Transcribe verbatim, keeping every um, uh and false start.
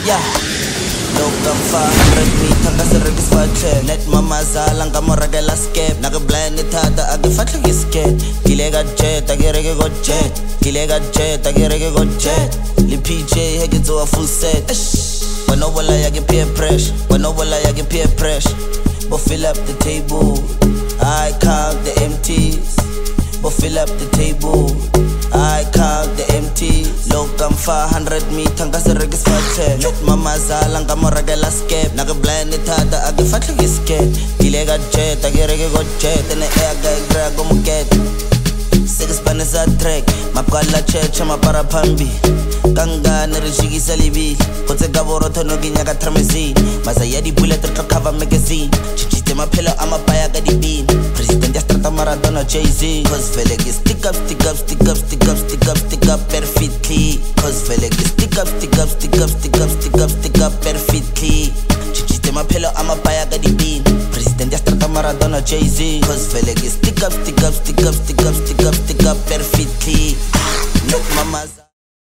Yeah. Loka five hundred meter ka sereke sfatle net mama zala nka mo rekela skep na ke blind thata a ke fatle ke skate kile ka jet a ke reke go jet kile ka jet a ke reke go jet le P J he ke tsoa full set when over la ya ke peer pressure when over la ya ke peer pressure bo fill up the table I count the empties bo fill up the table I count the empties Loka five hundred meter ka sereke sfatle net mama zala nka mo rekela skep na ke blind thata a ke fatle ke skate kile ka jet a ke reke go jet ne air guy gra go moket six Spanish a track mapkala checha mapara phambi kangane re jikisa libili go tse ka borotho no ke nyaka tramezine masa ya di bullet to cover magazine chichite maphelo a mapaya ka dibini president ya strata Maradona Jay-Z cause vele ke stick up stick up stick up stick up stick up stick up perfectly cause vele ke stick up stick up stick up stick up stick up stick up perfectly chichite maphelo a mapaya ka dibini president ya strata Maradona Jay-Z cause vele ke stick up stick up stick up stick up stick up stick up perfectly